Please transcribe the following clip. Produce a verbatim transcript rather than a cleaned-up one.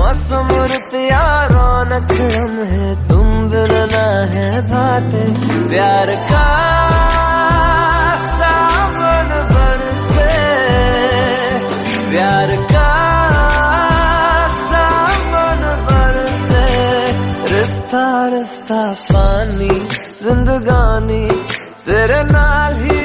मौसम रुतिया रौनक है, तुम बिना है बातें प्यार का सावन बरसे, प्यार का सावन बरसे। रिश्ता रिश्ता पानी जिंदगानी तेरे नाल ही